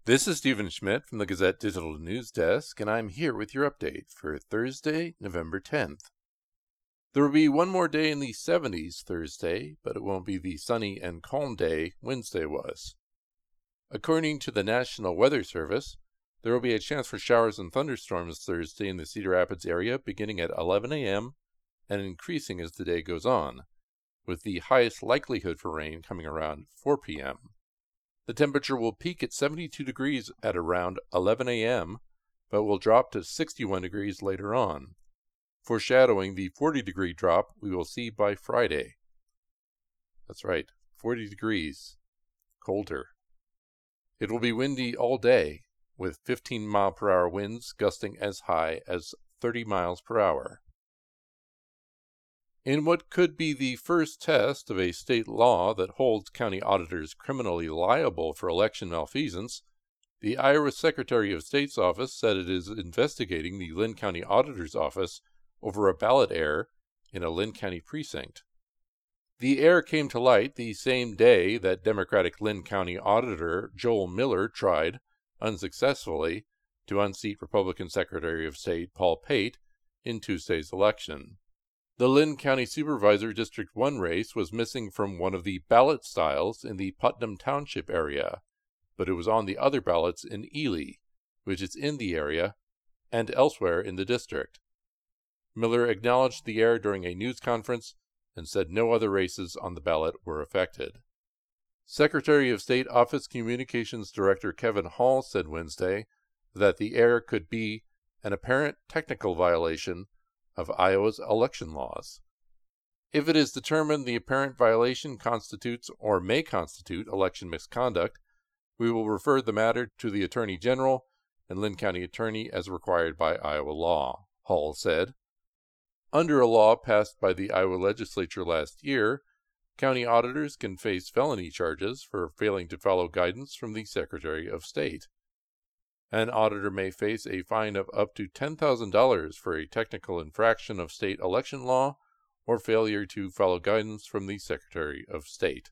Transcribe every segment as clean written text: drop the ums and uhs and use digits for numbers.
This is Stephen Schmidt from the Gazette Digital News Desk, and I'm here with your update for Thursday, November 10th. There will be one more day in the 70s Thursday, but it won't be the sunny and calm day Wednesday was. According to the National Weather Service, there will be a chance for showers and thunderstorms Thursday in the Cedar Rapids area beginning at 11 a.m. and increasing as the day goes on, with the highest likelihood for rain coming around 4 p.m. The temperature will peak at 72 degrees at around 11 a.m., but will drop to 61 degrees later on, foreshadowing the 40-degree drop we will see by Friday. That's right, 40 degrees. Colder. It will be windy all day, with 15-mile-per-hour winds gusting as high as 30 miles per hour. In what could be the first test of a state law that holds county auditors criminally liable for election malfeasance, the Iowa Secretary of State's office said it is investigating the Linn County Auditor's Office over a ballot error in a Linn County precinct. The error came to light the same day that Democratic Linn County Auditor Joel Miller tried, unsuccessfully, to unseat Republican Secretary of State Paul Pate in Tuesday's election. The Linn County Supervisor District 1 race was missing from one of the ballot styles in the Putnam Township area, but it was on the other ballots in Ely, which is in the area, and elsewhere in the district. Miller acknowledged the error during a news conference and said no other races on the ballot were affected. Secretary of State Office Communications Director Kevin Hall said Wednesday that the error could be an apparent technical violation of Iowa's election laws. If it is determined the apparent violation constitutes or may constitute election misconduct, we will refer the matter to the Attorney General and Linn County Attorney as required by Iowa law, Hall said. Under a law passed by the Iowa legislature last year, county auditors can face felony charges for failing to follow guidance from the Secretary of State. An auditor may face a fine of up to $10,000 for a technical infraction of state election law or failure to follow guidance from the Secretary of State.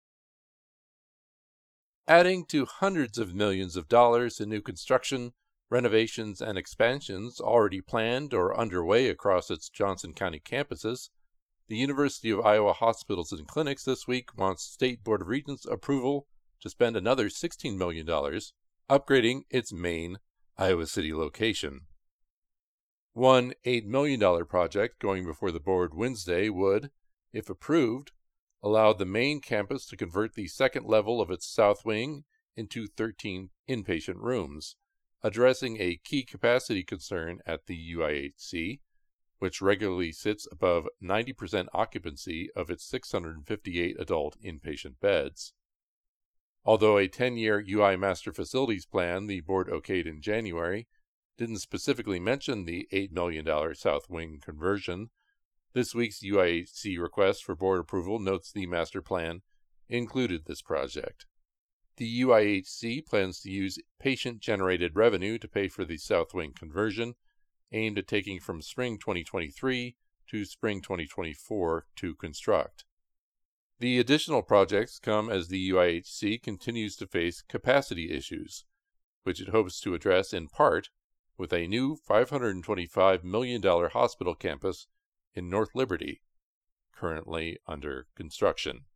Adding to hundreds of millions of dollars in new construction, renovations, and expansions already planned or underway across its Johnson County campuses, the University of Iowa Hospitals and Clinics this week wants State Board of Regents approval to spend another $16 million upgrading its main Iowa City location. One $8 million project going before the board Wednesday would, if approved, allow the main campus to convert the second level of its south wing into 13 inpatient rooms, addressing a key capacity concern at the UIHC, which regularly sits above 90% occupancy of its 658 adult inpatient beds. Although a 10-year UI Master Facilities Plan the board okayed in January didn't specifically mention the $8 million South Wing conversion, this week's UIHC request for board approval notes the master plan included this project. The UIHC plans to use patient-generated revenue to pay for the South Wing conversion, aimed at taking from spring 2023 to spring 2024 to construct. The additional projects come as the UIHC continues to face capacity issues, which it hopes to address in part with a new $525 million hospital campus in North Liberty, currently under construction.